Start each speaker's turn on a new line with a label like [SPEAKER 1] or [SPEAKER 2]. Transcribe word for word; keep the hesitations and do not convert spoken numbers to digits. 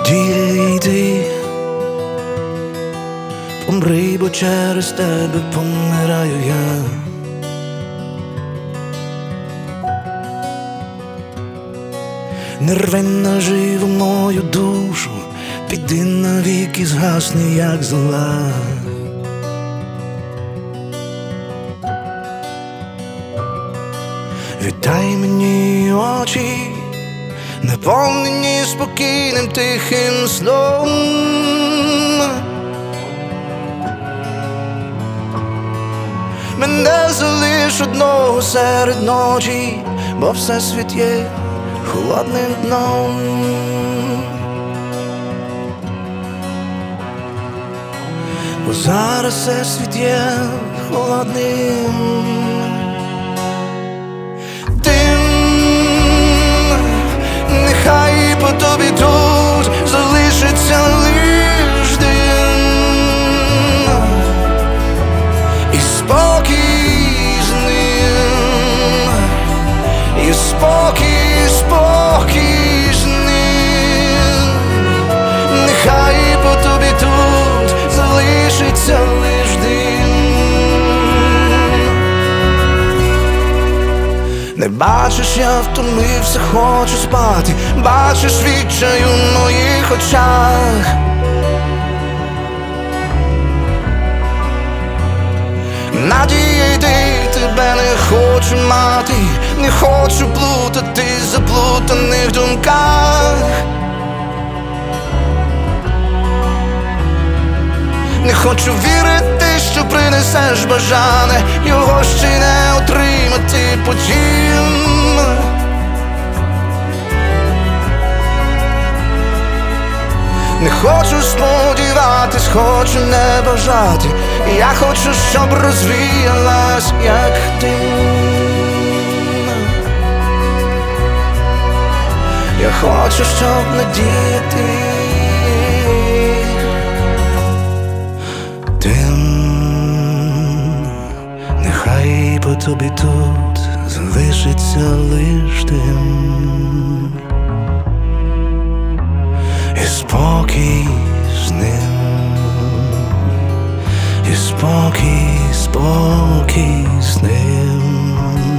[SPEAKER 1] Тоді йди, помри, бо через тебе помираю я. Не рви наживо мою душу, піди навіки, згасни, як зола. Віддай мені очі, наповнені спокійним тихим сном. Мене залиш одного серед ночі, бо всесвіт є холодним дном. Бо зараз всесвіт є холодним. Нехай по тобі тут залишиться лиш дим і спокій з ним, і спокій, спокій з ним. Нехай по тобі тут залишиться лиш дим. Не бачиш, я втомився, хочу спати. Бачиш відчай у моїх очах. Надія, йди, тебе не хочу мати. Не хочу плутати в заплутаних думках. Не хочу вірити, що принесеш бажане, його ще не отримати потім. Не хочу сподіватись, хочу не бажати. Я хочу, щоб розвіялась, як дим. Я хочу, щоб надіяти. Нехай по тобі тут залишиться лиш дим і спокій з ним, і спокій, спокій з ним.